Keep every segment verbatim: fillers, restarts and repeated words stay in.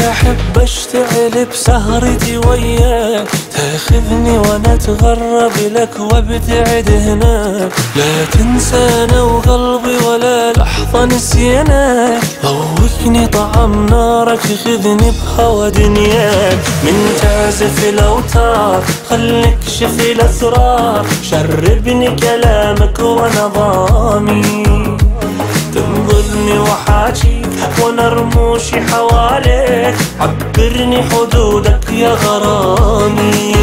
أحب أشتعل بسهرتي وياك، تاخذني وأنا أتغرب لك وابتعد هناك. لا تنسانا وقلبي ولا لحظة نسيناك، ذوقني طعم نارك خذني بهوى دنياك. من تعزف الأوتار خليك شف الأسرار، شربني كلامك وأنا ضامي. تنظرني وحاجي وانا رموشي حواليك، عبرني حدودك يا غرامي.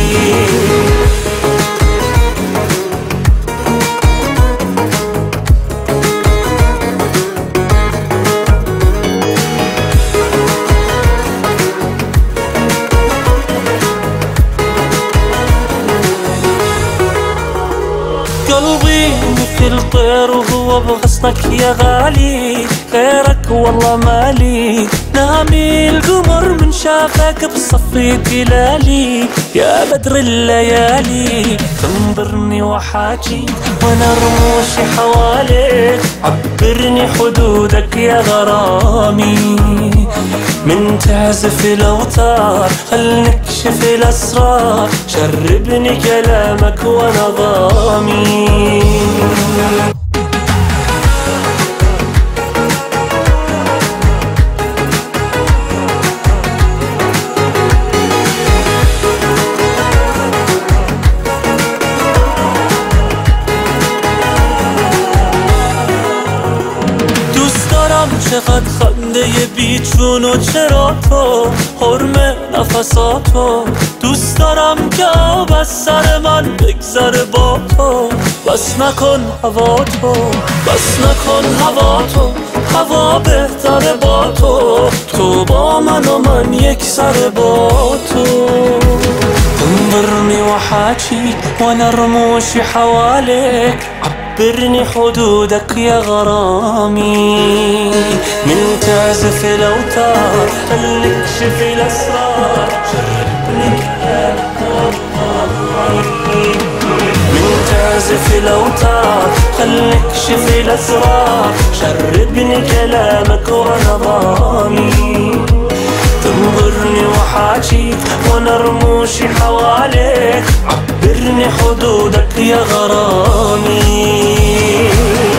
قلبي مثل طير وهو بغصنك يا غالي، غيرك والله مالي. نامي القمر من شافك بصفي تلالي، يا بدر الليالي. تنظرني وحاجي وانا رموشي حواليك، عبرني حدودك يا غرامي. من تعزف الأوتار خل نكشف الأسرار، شربني كلامك وانا ضامي. چقدر خنده بیچون و چرا تو حرم نفساتو. دوست دارم که آب از سر من بگذره با تو، بس نکن هوا تو، بس نکن هوا تو. هوا بهتره با تو، تو با من و من یک سر با تو. تنظرني وحاجي وانا رموشي حواليك، عبرني حدودك يا غرامي. من تعزف الأوتار خليك شف الأسرار، شربني كلامك وضامي. من تعزف الأوتار خليك شف الأسرار، شربني كلامك وأنا ضامي. تنظرني وحاجي وانا رموشي حواليك، عبرني حدودك يا غرامي.